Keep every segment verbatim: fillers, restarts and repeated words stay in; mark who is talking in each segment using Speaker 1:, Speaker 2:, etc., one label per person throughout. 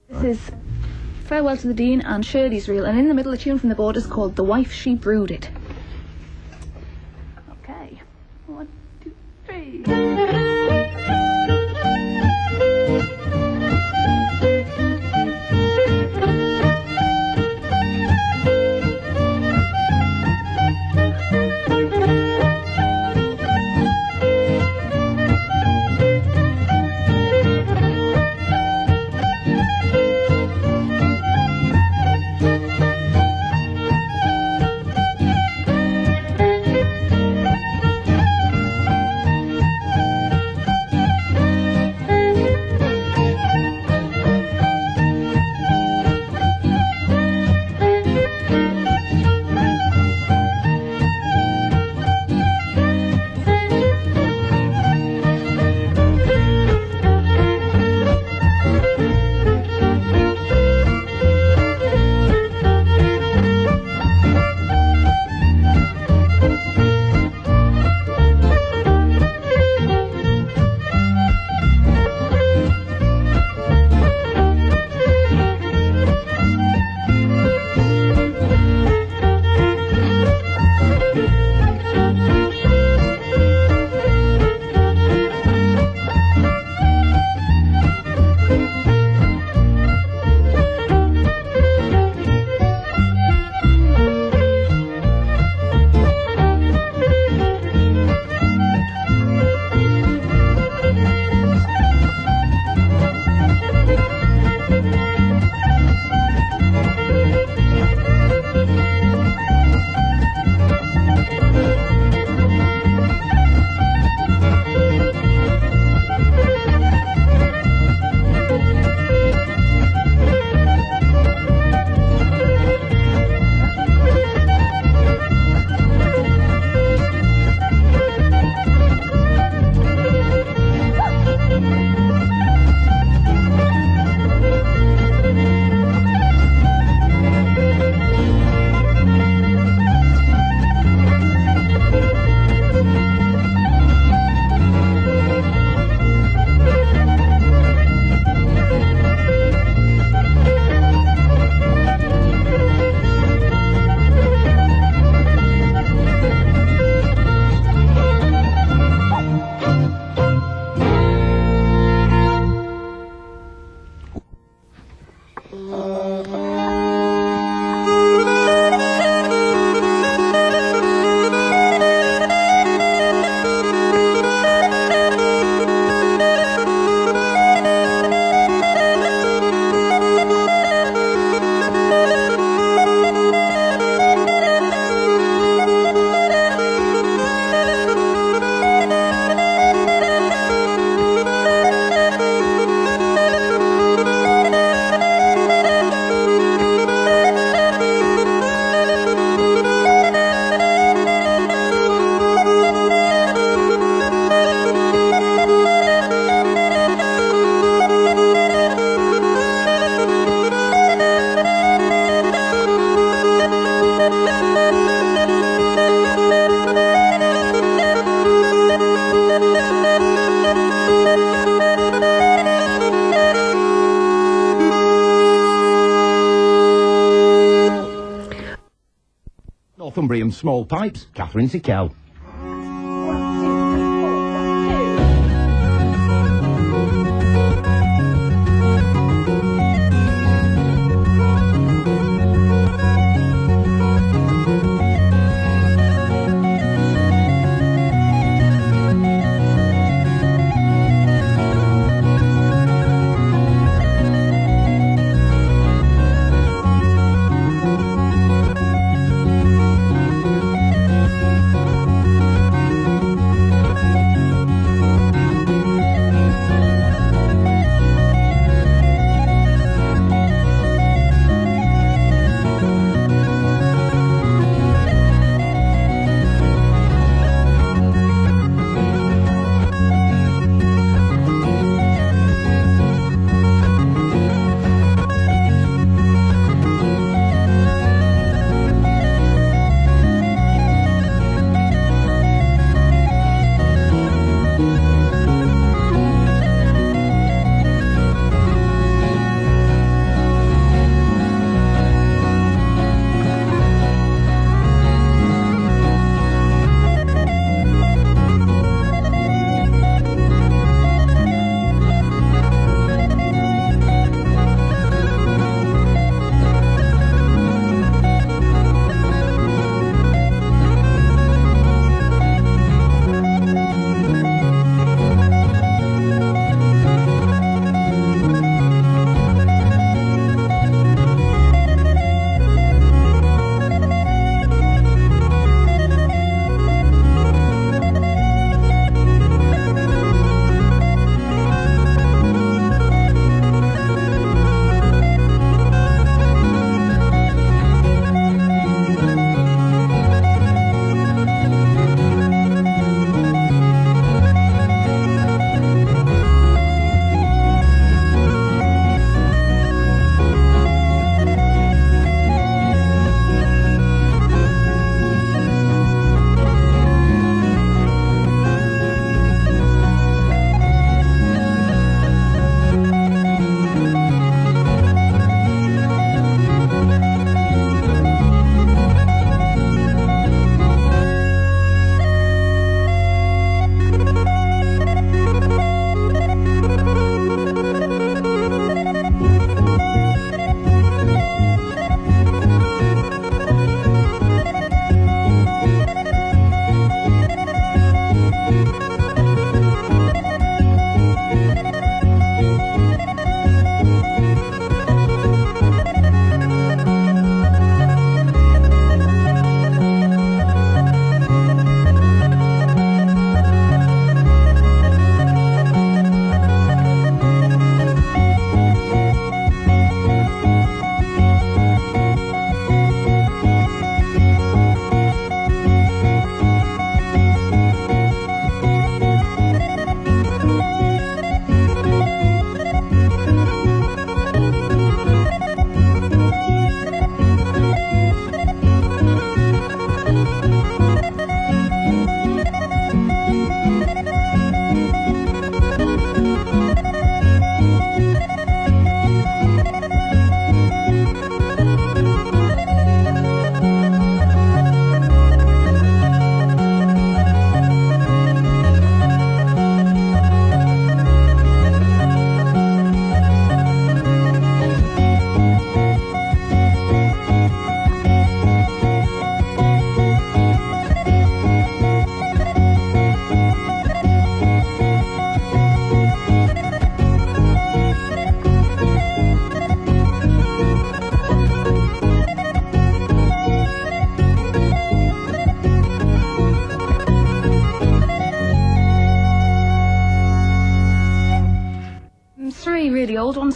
Speaker 1: This is Farewell to the Dean and Shirley's Reel, and in the middle a tune from the board is called The Wife She Brooded. Okay, one, two, three.
Speaker 2: Northumbrian Small Pipes, Catherine Sickell.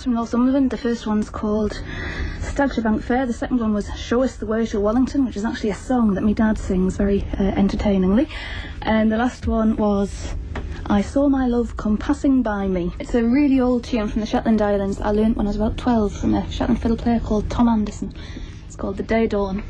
Speaker 1: films from Northumberland. The first one's called Stagshire Bank Fair. The second one was Show Us the Way to Wellington, which is actually a song that my dad sings very uh, entertainingly. And the last one was I Saw My Love Come Passing By Me. It's a really old tune from the Shetland Islands. I learnt when I was about twelve from a Shetland fiddle player called Tom Anderson. It's called The Day Dawn.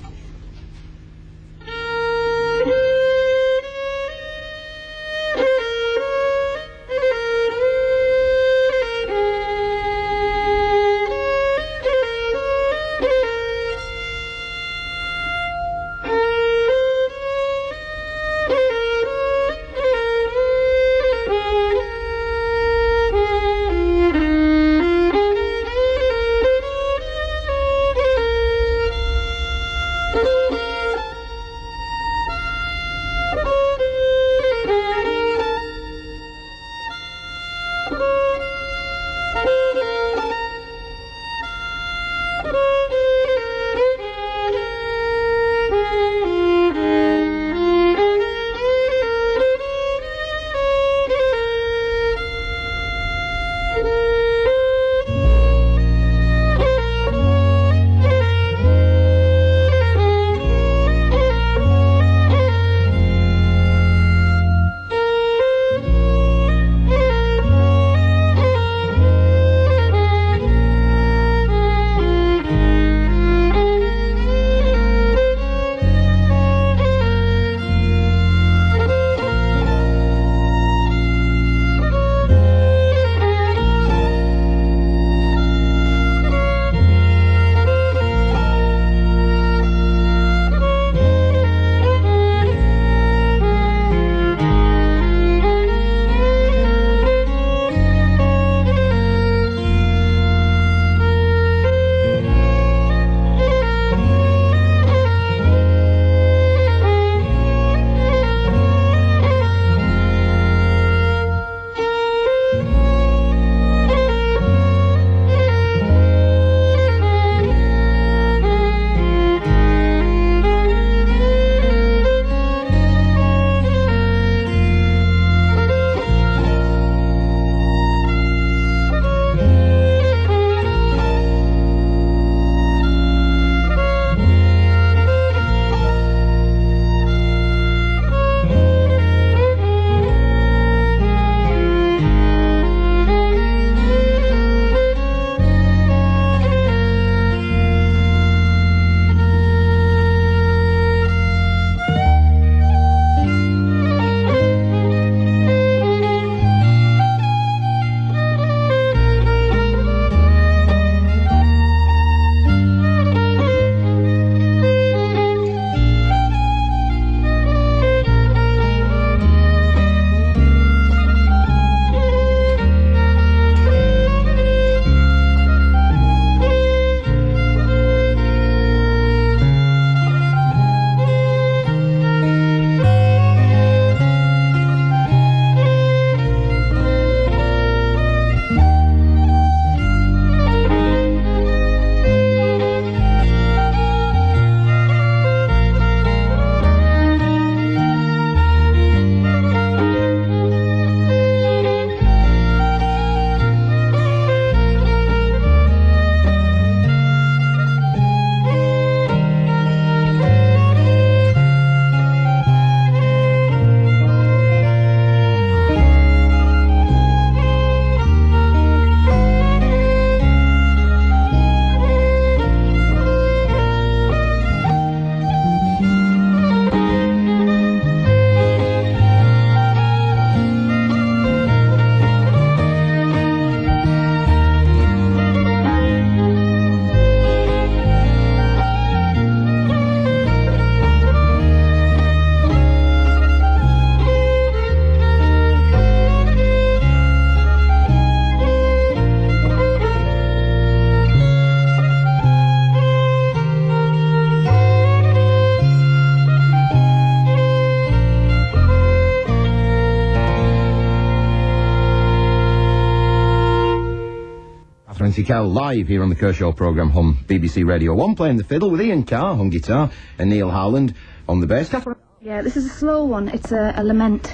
Speaker 2: Francie Cowell live here on the Kershaw programme on B B C Radio one, playing the fiddle with Ian Carr on guitar and Neil Howland on the bass. Catherine?
Speaker 1: Yeah, this is a slow one. It's a, a lament.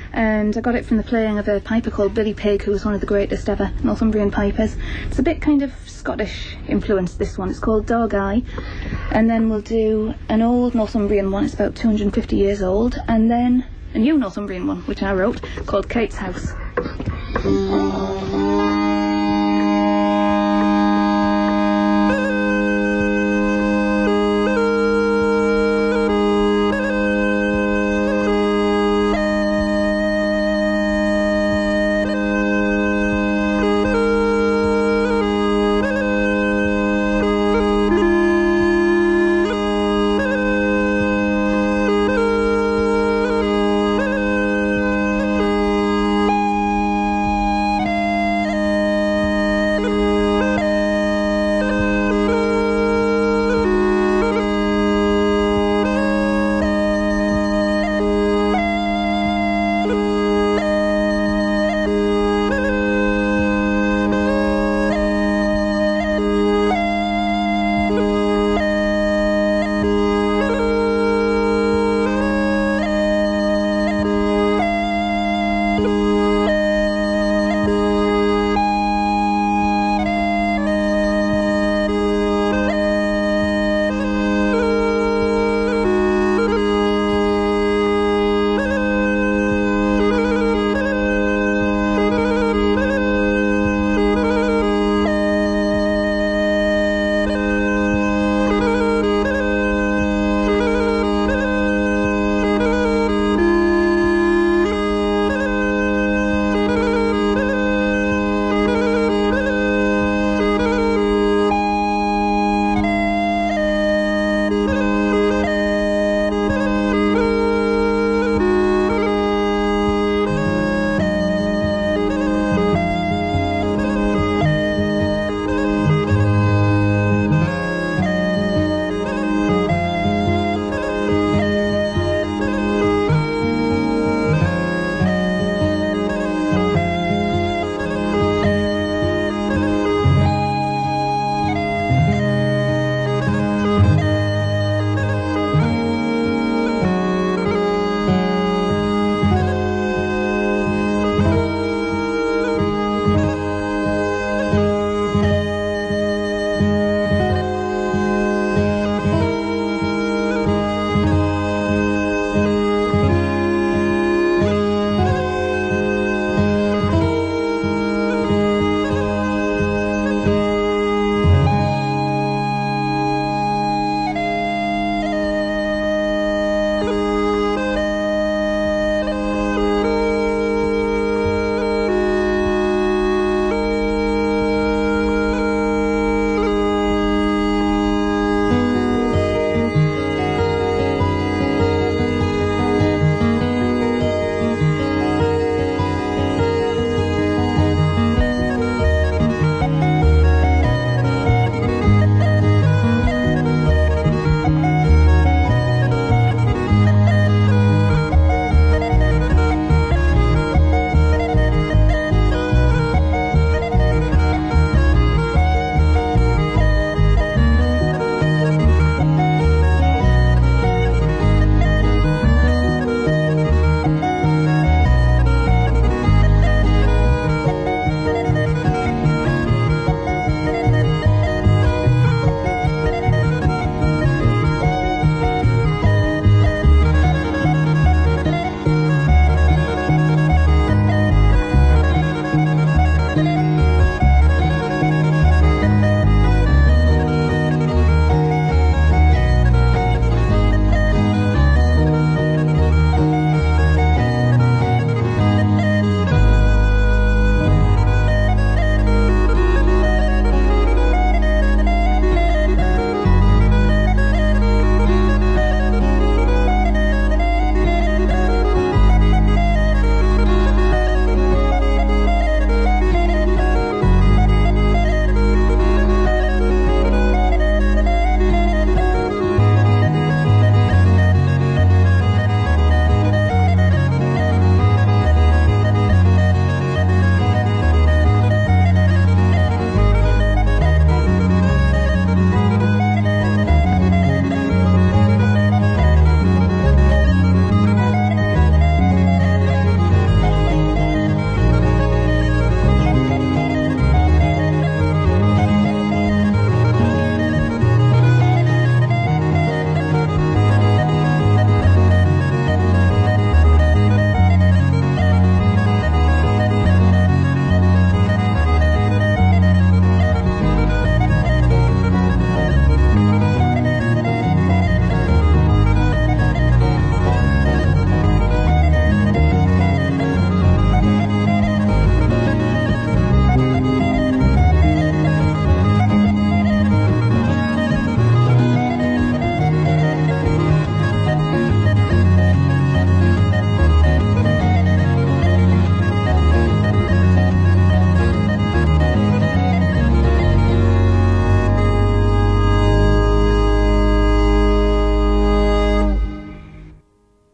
Speaker 1: and I got it from the playing of a piper called Billy Pig, who was one of the greatest ever Northumbrian pipers. It's a bit kind of Scottish influence, this one. It's called Dog Eye. And then we'll do an old Northumbrian one, it's about two hundred fifty years old, and then a new Northumbrian one, which I wrote, called Kate's House.